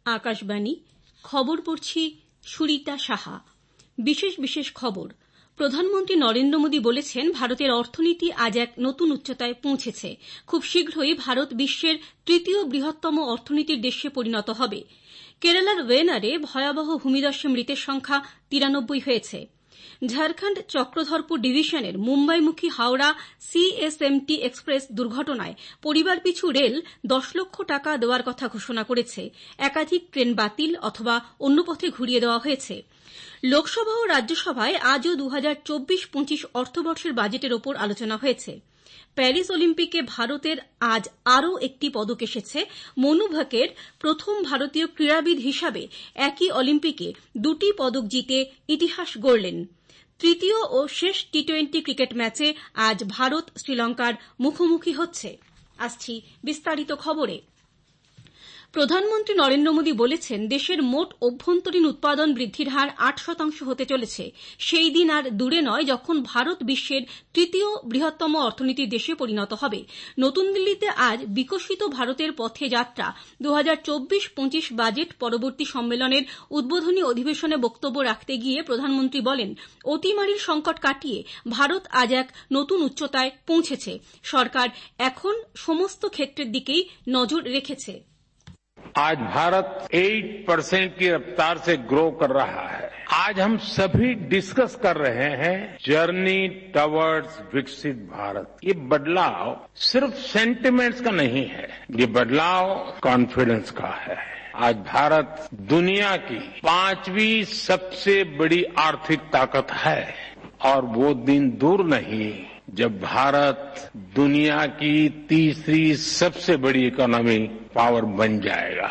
আকাশবাণী খবর পড়ছি সুরিতা সাহা। বিশেষ খবর। প্রধানমন্ত্রী নরেন্দ্র মোদী বলেছেন, ভারতের অর্থনীতি আজ এক নতুন উচ্চতায় পৌঁছেছে। খুব শীঘ্রই ভারত বিশ্বের তৃতীয় বৃহত্তম অর্থনীতির দেশে পরিণত হবে। কেরালার ওয়েনারে ভয়াবহ ভূমিধসে মৃতের সংখ্যা 93 হয়েছে। ঝাড়খণ্ড চক্রধরপুর ডিভিশনের মুম্বাইমুখী হাওড়া CSMT এক্সপ্রেস দুর্ঘটনায় পরিবার পিছু রেল 10 লক্ষ টাকা দেওয়ার কথা ঘোষণা করেছে। একাধিক ট্রেন বাতিল অথবা অন্য পথে ঘুরিয়ে দেওয়া হয়েছে। লোকসভা ও রাজ্যসভায় আজও 2024-25 অর্থবর্ষের বাজেটের ওপর আলোচনা হয়েছে। প্যারিস অলিম্পিকে ভারতের আজ আরও একটি পদক এসেছে। মনু ভাকের প্রথম ভারতীয় ক্রীড়াবিদ হিসাবে একই অলিম্পিকে 2টি পদক জিতে ইতিহাস গড়লেন। তৃতীয় ও শেষ টি-20 ক্রিকেট ম্যাচে আজ ভারত শ্রীলঙ্কার মুখোমুখি হচ্ছে। আসছি বিস্তারিত খবরে। প্রধানমন্ত্রী নরেন্দ্র মোদী বলেছেন, দেশের মোট অভ্যন্তরীণ উৎপাদন বৃদ্ধির হার 8% হতে চলেছে। সেই দিন আর দূরে নয় যখন ভারত বিশ্বের তৃতীয় বৃহত্তম অর্থনীতির দেশে পরিণত হবে। নতুন দিল্লিতে আজ বিকশিত ভারতের পথে যাত্রা 2024-25 বাজেট পরবর্তী সম্মেলনের উদ্বোধনী অধিবেশনে বক্তব্য রাখতে গিয়ে প্রধানমন্ত্রী বলেন, অতিমারির সংকট কাটিয়ে ভারত আজ এক নতুন উচ্চতায় পৌঁছেছে। সরকার এখন সমস্ত ক্ষেত্রের দিকেই নজর রেখেছে। आज भारत 8% की रफ्तार से ग्रो कर रहा है। आज हम सभी डिस्कस कर रहे हैं जर्नी टवर्ड्स विकसित भारत। ये बदलाव सिर्फ सेंटिमेंट्स का नहीं है, ये बदलाव कॉन्फिडेंस का है। आज भारत दुनिया की 5वीं सबसे बड़ी आर्थिक ताकत है और वो दिन दूर नहीं जब भारत दुनिया की तीसरी सबसे बड़ी इकोनॉमी पावर बन जाएगा।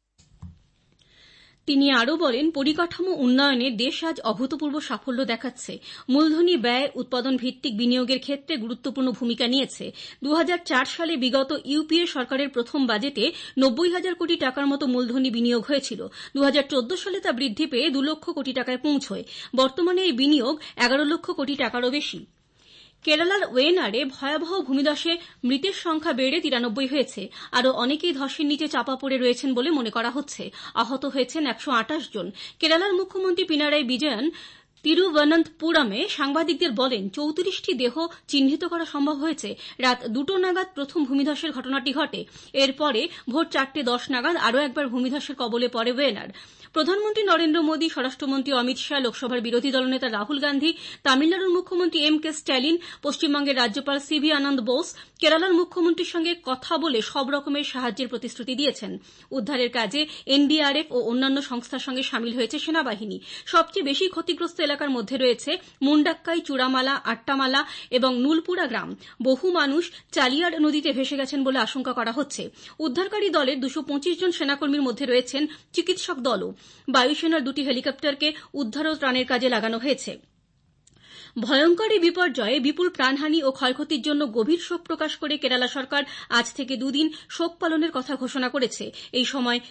তিনি আরও বলেন, পরিকাঠামো উন্নয়নে দেশ আজ অভূতপূর্ব সাফল্য দেখাচ্ছে। মূলধনী ব্যয় উৎপাদন ভিত্তিক বিনিয়োগের ক্ষেত্রে গুরুত্বপূর্ণ ভূমিকা নিয়েছে। 2004 সালে বিগত ইউপিএ সরকারের প্রথম বাজেটে 90,000 কোটি টাকার মতো মূলধনী বিনিয়োগ হয়েছিল। 2014 সালে তা বৃদ্ধি পেয়ে 2 লক্ষ কোটি টাকায় পৌঁছয়। বর্তমানে এই বিনিয়োগ 11 লক্ষ কোটি টাকারও বেশি। কেরালার ওয়েনারে ভয়াবহ ভূমিধসে মৃতের সংখ্যা বেড়ে 93 হয়েছে। আরও অনেকেই ধসের নিচে চাপা পড়ে রয়েছেন বলে মনে করা হচ্ছে। আহত হয়েছেন 128 জন। কেরালার মুখ্যমন্ত্রী পিনারাই বিজয়ন তিরুবনন্তপুরমে সাংবাদিকদের বলেন, 34টি দেহ চিহ্নিত করা সম্ভব হয়েছে। রাত 2টো নাগাদ প্রথম ভূমিধসের ঘটনাটি ঘটে। এরপরে ভোর 4:10 নাগাদ আরও একবার ভূমিধসের কবলে পড়ে ওয়েনার। প্রধানমন্ত্রী নরেন্দ্র মোদী, স্বরাষ্ট্রমন্ত্রী অমিত শাহ, লোকসভার বিরোধী দলনেতা রাহুল গান্ধী, তামিলনাড়ুর মুখ্যমন্ত্রী MK স্ট্যালিন, পশ্চিমবঙ্গের রাজ্যপাল CV আনন্দ বোস কেরালার মুখ্যমন্ত্রীর সঙ্গে কথা বলে সব রকমের সাহায্যের প্রতিশ্রুতি দিয়েছেন। উদ্ধারের কাজে NDRF ও অন্যান্য সংস্থার সঙ্গে সামিল হয়েছে সেনাবাহিনী। সবচেয়ে বেশি ক্ষতিগ্রস্ত এলাকার মধ্যে রয়েছে মুন্ডাক্কাই, চূড়ামালা, আট্টামালা এবং নুলপুরা গ্রাম। বহু মানুষ চালিয়ার নদীতে ভেসে গেছেন বলে আশঙ্কা করা হচ্ছে। উদ্ধারকারী দলের 225 জন সেনাকর্মীর মধ্যে রয়েছেন চিকিৎসক দলও। বায়ুসেনার 2টি হেলিকপ্টারকে উদ্ধার ও ত্রাণের কাজে লাগানো হয়েছে। ভয়ঙ্কর এই বিপর্যয়ে বিপুল প্রাণহানি ও ক্ষয়ক্ষতির জন্য গভীর শোক প্রকাশ করে কেরালা সরকার আজ থেকে 2 দিন শোক পালনের কথা ঘোষণা করেছে। এই সময়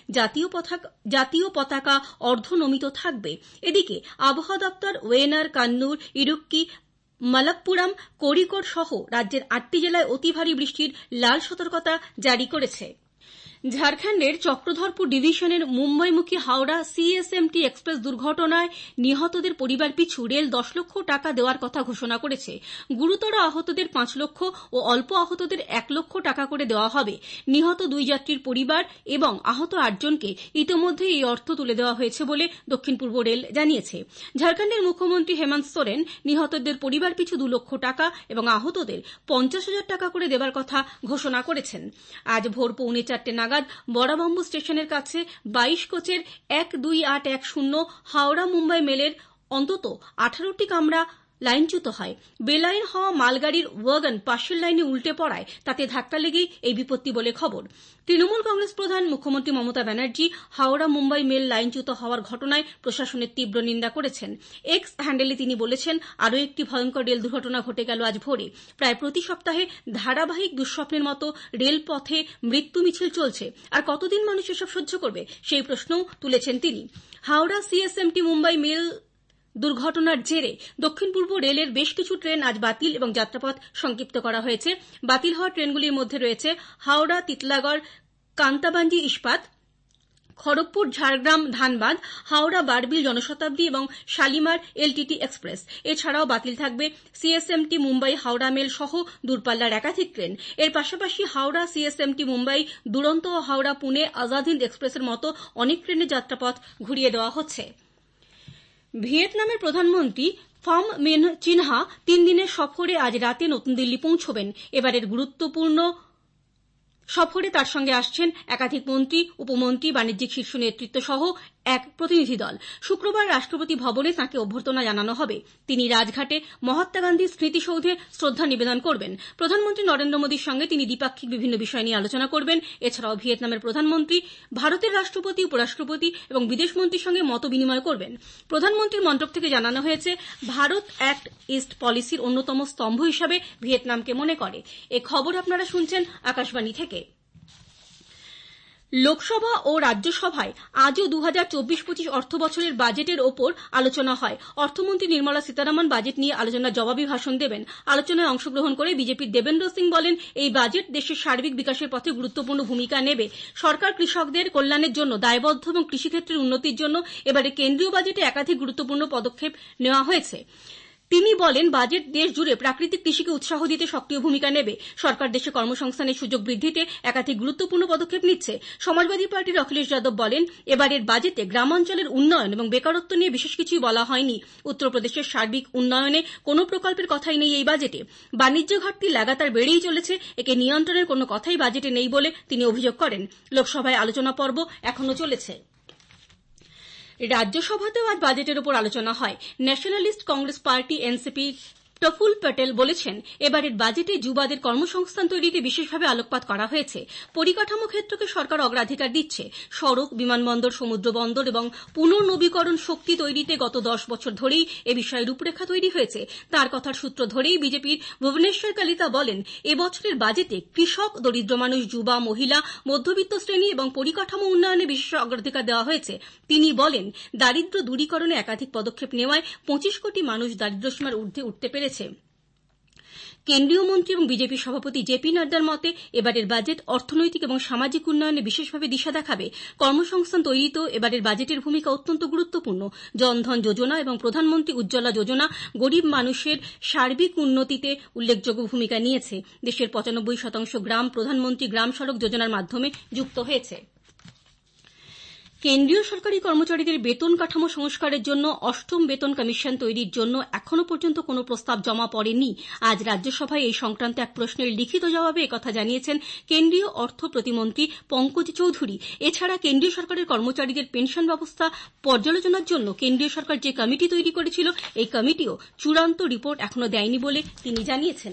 জাতীয় পতাকা অর্ধনমিত থাকবে। এদিকে আবহাওয়া দপ্তর ওয়েনার, কান্নুর, ইডুক্কি, মালাপ্পুরম, কোড়িকোড সহ রাজ্যের 8টি জেলায় অতি ভারী বৃষ্টির লাল সতর্কতা জারি করেছে। ঝাড়খণ্ডের চক্রধরপুর ডিভিশনের মুম্বাইমুখী হাওড়া CSMT এক্সপ্রেস দুর্ঘটনায় নিহতদের পরিবার পিছু রেল 10 লক্ষ টাকা দেওয়ার কথা ঘোষণা করেছে। গুরুতর আহতদের 5 লক্ষ ও অল্প আহতদের 1 লক্ষ টাকা করে দেওয়া হবে। নিহত 2 যাত্রীর পরিবার এবং আহত 8 জনকে ইতিমধ্যেই এই অর্থ তুলে দেওয়া হয়েছে বলে দক্ষিণ পূর্ব রেল জানিয়েছে। ঝাড়খণ্ডের মুখ্যমন্ত্রী হেমন্ত সোরেন নিহতদের পরিবার পিছু 2 লক্ষ টাকা এবং আহতদের 50,000 টাকা করে দেওয়ার কথা ঘোষণা করেছেন। আজ ভোর 3:45 নাগাদ বড়াবাম্বু স্টেশনের কাছে 22 কোচের 12810 হাওড়া মুম্বাই মেলের অন্তত 18টি কামরা লাইনচ্যুত হয়। বেলাইন হওয়া মালগাড়ির ওয়াগন পাশের লাইনে উল্টে পড়ায় তাতে ধাক্কা লেগেই এই বিপত্তি বলে খবর। তৃণমূল কংগ্রেস প্রধান মুখ্যমন্ত্রী মমতা ব্যানার্জি হাওড়া মুম্বাই মেল লাইনচ্যুত হওয়ার ঘটনায় প্রশাসনের তীব্র নিন্দা করেছেন। এক্স হ্যান্ডেলে তিনি বলেছেন, আরও একটি ভয়ঙ্কর রেল দুর্ঘটনা ঘটে গেল আজ ভোরে। প্রায় প্রতি সপ্তাহে ধারাবাহিক দুঃস্বপ্নের মতো রেলপথে মৃত্যু মিছিল চলছে। আর কতদিন মানুষ এসব সহ্য করবে, সেই প্রশ্নও তুলেছেন তিনি। হাওড়া CSMT মুম্বাই মেল দুর্ঘটনার জেরে দক্ষিণ পূর্ব রেলের বেশ কিছু ট্রেন আজ বাতিল এবং যাত্রাপথ সংক্ষিপ্ত করা হয়েছে। বাতিল হওয়া ট্রেনগুলির মধ্যে রয়েছে হাওড়া তিতলাগড় কান্তাবাঞ্জি ইস্পাত, খড়গপুর ঝাড়গ্রাম ধানবাদ হাওড়া বারবিল জনশতাব্দী এবং শালিমার এলটিটি এক্সপ্রেস। এছাড়াও বাতিল থাকবে সিএসএমটি মুম্বাই হাওড়া মেল সহ দূরপাল্লার একাধিক ট্রেন। এর পাশাপাশি হাওড়া সিএসএমটি মুম্বাই দুরন্ত ও হাওড়া পুনে আজাদ হিন্দ এক্সপ্রেসের মতো অনেক ট্রেনের যাত্রাপথ ঘুরিয়ে দেওয়া হচ্ছে। ভিয়েতনামের প্রধানমন্ত্রী ফম মিন চিনহা 3 দিনের সফরে আজ রাতে নতুন দিল্লি পৌঁছবেন। এবারের গুরুত্বপূর্ণ সফরে তার সঙ্গে আসছেন একাধিক মন্ত্রী, উপমন্ত্রী, বাণিজ্যিক শীর্ষ নেতৃত্ব সহ এক প্রতিনিধি দল। শুক্রবার রাষ্ট্রপতি ভবনে তাঁকে অভ্যর্থনা জানানো হবে। তিনি রাজঘাটে মহাত্মা গান্ধীর স্মৃতিসৌধে শ্রদ্ধা নিবেদন করবেন। প্রধানমন্ত্রী নরেন্দ্র মোদীর সঙ্গে তিনি দ্বিপাক্ষিক বিভিন্ন বিষয় নিয়ে আলোচনা করবেন। এছাড়াও ভিয়েতনামের প্রধানমন্ত্রী ভারতের রাষ্ট্রপতি, উপরাষ্ট্রপতি এবং বিদেশমন্ত্রীর সঙ্গে মত বিনিময় করবেন। প্রধানমন্ত্রীর মন্ত্রক থেকে জানানো হয়েছে, ভারত অ্যাক্ট ইস্ট পলিসির অন্যতম স্তম্ভ হিসাবে ভিয়েতনামকে মনে করে। এ খবর আপনারা শুনছেন আকাশবাণী থেকে। লোকসভা ও রাজ্যসভায় আজও 2024-25 অর্থবছরের বাজেটের ওপর আলোচনা হয়। অর্থমন্ত্রী নির্মলা সীতারামন বাজেট নিয়ে আলোচনার জবাবি ভাষণ দেবেন। আলোচনায় অংশগ্রহণ করে বিজেপির দেবেন্দ্র সিং বলেন, এই বাজেট দেশের সার্বিক বিকাশের পথে গুরুত্বপূর্ণ ভূমিকা নেবে। সরকার কৃষকদের কল্যাণের জন্য দায়বদ্ধ এবং কৃষিক্ষেত্রের উন্নতির জন্য এবারে কেন্দ্রীয় বাজেটে একাধিক গুরুত্বপূর্ণ পদক্ষেপ নেওয়া হয়েছে। তিনি বলেন, বাজেট দেশ জুড়ে প্রাকৃতিক কৃষিকে উৎসাহ দিতে সক্রিয় ভূমিকা নেবে। সরকার দেশে কর্মসংস্থানের সুযোগ বৃদ্ধিতে একাধিক গুরুত্বপূর্ণ পদক্ষেপ নিচ্ছে। সমাজবাদী পার্টির অখিলেশ যাদব বলেন, এবারের বাজেটে গ্রামাঞ্চলের উন্নয়ন এবং বেকারত্ব নিয়ে বিশেষ কিছুই বলা হয়নি। উত্তরপ্রদেশের সার্বিক উন্নয়নে কোনো প্রকল্পের কথাই নেই এই বাজেটে। বাণিজ্য ঘাটতি লাগাতার বেড়েই চলেছে, একে নিয়ন্ত্রণের কোনো কথাই বাজেটে নেই বলে তিনি অভিযোগ করেন। লোকসভায় আলোচনা পর্ব এখনো চলেছে। রাজ্যসভাতেও আজ বাজেটের উপর আলোচনা হয়। ন্যাশনালিস্ট কংগ্রেস পার্টি এনসিপি প্রফুল্ল প্যাটেল বলেছেন, এবারের বাজেটে যুবাদের কর্মসংস্থান তৈরিতে বিশেষভাবে আলোকপাত করা হয়েছে। পরিকাঠামো ক্ষেত্রকে সরকার অগ্রাধিকার দিচ্ছে। সড়ক, বিমানবন্দর, সমুদ্র বন্দর এবং পুনর্নবীকরণ শক্তি তৈরিতে গত 10 বছর ধরেই এ বিষয়ে রূপরেখা তৈরি হয়েছে। তার কথার সূত্র ধরেই বিজেপির ভুবনেশ্বর কলিতা বলেন, এবছরের বাজেটে কৃষক, দরিদ্র মানুষ, যুবা, মহিলা, মধ্যবিত্ত শ্রেণী এবং পরিকাঠামো উন্নয়নে বিশেষ অগ্রাধিকার দেওয়া হয়েছে। তিনি বলেন, দারিদ্র্য দূরীকরণে একাধিক পদক্ষেপ নেওয়ায় 25 কোটি মানুষ দারিদ্র্যসীমার ঊর্ধ্বে উঠতে পেরেছে। কেন্দ্রীয় মন্ত্রী এবং বিজেপি সভাপতি জেপি নাড্ডার মতে, এবারের বাজেট অর্থনৈতিক এবং সামাজিক উন্নয়নে বিশেষভাবে দিশা দেখাবে। কর্মসংস্থান তৈরিতেও এবারের বাজেটের ভূমিকা অত্যন্ত গুরুত্বপূর্ণ। জনধন যোজনা এবং প্রধানমন্ত্রী উজ্জ্বলা যোজনা গরিব মানুষের সার্বিক উন্নতিতে উল্লেখযোগ্য ভূমিকা নিয়েছে। দেশের 95% গ্রাম প্রধানমন্ত্রী গ্রাম সড়ক যোজনার মাধ্যমে যুক্ত হয়েছে। কেন্দ্রীয় সরকারি কর্মচারীদের বেতন কাঠামো সংস্কারের জন্য 8ম বেতন কমিশন তৈরির জন্য এখনো পর্যন্ত কোনো প্রস্তাব জমা পড়েনি। আজ রাজ্যসভায় এই সংক্রান্ত এক প্রশ্নের লিখিত জবাবে একথা জানিয়েছেন কেন্দ্রীয় অর্থ প্রতিমন্ত্রী পঙ্কজ চৌধুরী। এছাড়া কেন্দ্রীয় সরকারের কর্মচারীদের পেনশন ব্যবস্থা পর্যালোচনার জন্য কেন্দ্রীয় সরকার যে কমিটি তৈরি করেছিল, এই কমিটিও চূড়ান্ত রিপোর্ট এখনো দেয়নি বলে তিনি জানিয়েছেন।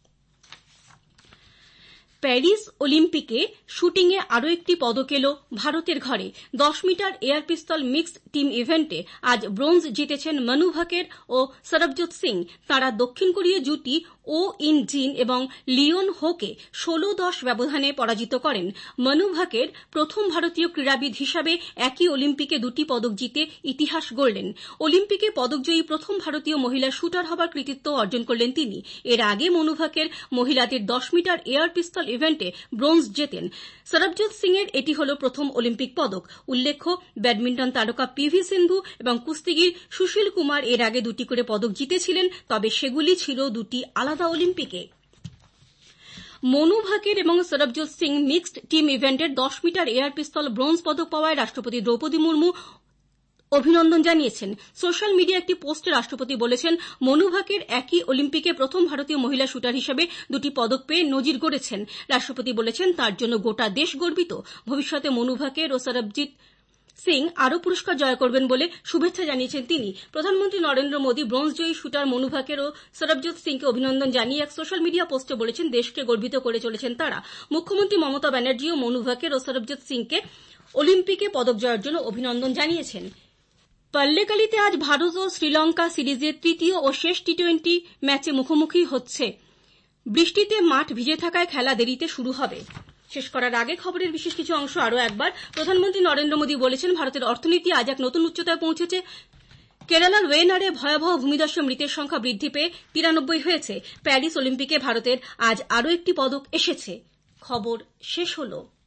প্যারিস অলিম্পিকে শুটিংয়ে আরও একটি পদক এলো ভারতের ঘরে। 10 metre air pistol mixed team ইভেন্টে আজ ব্রোঞ্জ জিতেছেন মনু ভাকের ও সরবজোৎ সিং। তাঁরা দক্ষিণ কোরীয় জুটি ও ইন জিন এবং লিওন হোকে 16-10 ব্যবধানে পরাজিত করেন। মনু ভাকের প্রথম ভারতীয় ক্রীড়াবিদ হিসাবে একই অলিম্পিকে 2টি পদক জিতে ইতিহাস গড়লেন। অলিম্পিকে পদকজয়ী প্রথম ভারতীয় মহিলা শুটার হবার কৃতিত্ব অর্জন করলেন তিনি। এর আগে মনু ভাকের মহিলাদের 10 মিটার এয়ার পিস্তল ইভেন্টে ব্রোঞ্জ জেতেন। সরবজোৎ সিং এর এটি হল প্রথম অলিম্পিক পদক। উল্লেখ্য, ব্যাডমিন্টন তারকা পিভি সিন্ধু এবং কুস্তিগির সুশীল কুমার এর আগে 2টি করে পদক জিতেছিলেন, তবে সেগুলি ছিল 2টি আলাদা অলিম্পিকে। মনু ভাকের এবং সরবজোৎ সিং মিক্সড টিম ইভেন্টের 10 মিটার এয়ার পিস্তল ব্রোঞ্জ পদক পাওয়ায় রাষ্ট্রপতি দ্রৌপদী মুর্মু অভিনন্দন জানিয়েছেন। সোশ্যাল মিডিয়া একটি পোস্টে রাষ্ট্রপতি বলেছেন, মনু ভাকের একই অলিম্পিকে প্রথম ভারতীয় মহিলা শুটার হিসেবে 2টি পদক পেয়ে নজির গড়েছেন। রাষ্ট্রপতি বলেছেন, তার জন্য গোটা দেশ গর্বিত। ভবিষ্যতে মনু ভাকের ও সরবজিৎ সিং আরও পুরস্কার জয় করবেন বলে শুভেচ্ছা জানিয়েছেন তিনি। প্রধানমন্ত্রী নরেন্দ্র মোদী ব্রোঞ্জ জয়ী শুটার মনু ভাকের ও সরবজোৎ সিংকে অভিনন্দন জানিয়ে এক সোশ্যাল মিডিয়া পোস্টে বলেছেন, দেশকে গর্বিত করে চলেছেন তারা। মুখ্যমন্ত্রী মমতা ব্যানার্জিও মনু ভাকের ও সরবজোৎ সিংকে অলিম্পিকে পদক জয়ের জন্য অভিনন্দন জানিয়েছেন। পল্লেকালিতে আজ ভারত ও শ্রীলঙ্কা সিরিজের তৃতীয় ও শেষ টি-20 ম্যাচে মুখোমুখি হচ্ছে। বৃষ্টিতে মাঠ ভিজে থাকায় খেলা দেরিতে শুরু হবে। শেষ করার আগে খবরের বিশেষ কিছু অংশ আরও একবার। প্রধানমন্ত্রী নরেন্দ্র মোদী বলেছেন, ভারতের অর্থনীতি আজ এক নতুন উচ্চতায় পৌঁছেছে। কেরালার ওয়েনারে ভয়াবহ ভূমিধসে মৃতের সংখ্যা বৃদ্ধি পেয়ে 93 হয়েছে। প্যারিস অলিম্পিকে ভারতের আজ আরও একটি পদক এসেছে। খবর শেষ হলো।